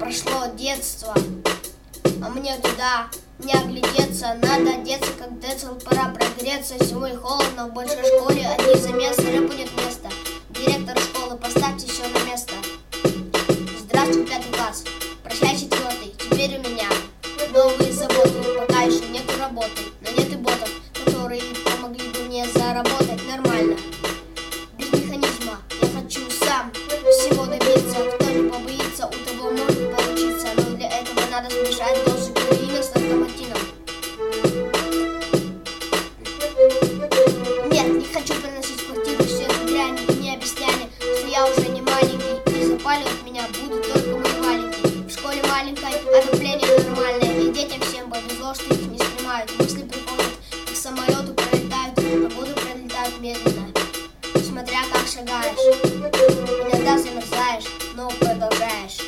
прошло детство, а мне туда не оглядеться. Надо одеться, как Децл, пора прогреться. Сегодня холодно, в большой школе одни замесы, рэпу нет места. Директор школы, поставьте все на место. Здравствуй, 5 класс, прощай 4, теперь у меня новые заботы. Пока еще нету работы, но нет и ботов, которые помогли бы мне заработать нормально. Без механизма я хочу сам всего добиться. Кто не побоится, у того может получиться. Но для этого надо смешать дозу героина с наркоматином. Нет, не хочу приносить в квартиру всю эту дрянь. И не объясняли, что я уже не маленький, и запаливать меня будут только мои маленькие. В школе маленькой отопление нормальное, и детям всем повезло, что их не снимают. Мысли приходят, как самолеты пролетают, а годы пролетают медленно, смотря как шагаешь. Иногда замерзаешь, но продолжаешь.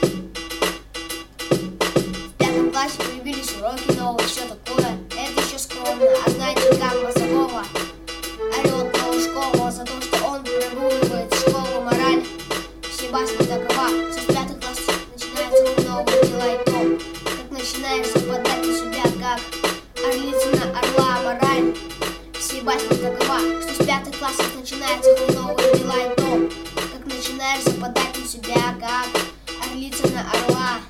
В 5 классе появились уроки новые, все такое, это еще скромно. А знаете, как Мозгового орет на Лужкова за то, что он прогуливает школу мораль. Все басни такова, что с 5 классов начинается новые дела. И то, как начинаешь западать на себя, как орлица на орла мораль. Все басни такова, что с 5 классов начинается новые дела. И то, как начинаешь западать на себя, как орлица на орла.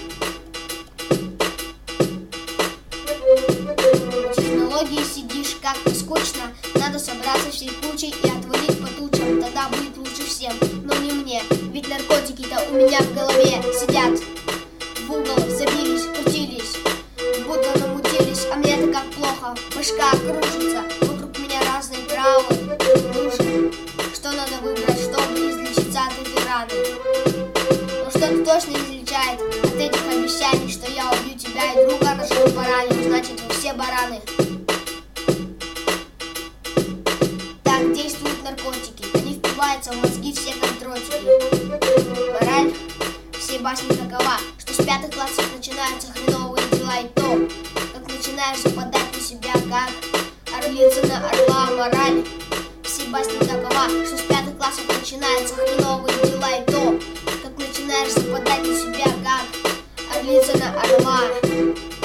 В технологии сидишь как-то скучно, надо собраться всей кучей и отвалить по тучам, тогда будет лучше всем, но не мне, ведь наркотики-то у меня в голове сидят. В угол забились, крутились, будто намутились, а мне-то как плохо, башка кружится, вокруг меня разные травы. Нужно, что надо выбрать, чтобы излечиться от этой раны. Но что-то точно излечает от этих обещаний, что я убью тебя и друга нашего поранил, значит вы все бараны. Так действуют наркотики, они впиваются в мозги все как дротики. Мораль всей басни такова, что с 5 классов начинаются хреновые дела. И то, как начинаешь западать на себя, как орлица на орла. Мораль всей басни такова, что с 5 классов начинаются хреновые дела. И то, как начинаешь западать на себя, как орлица на орла.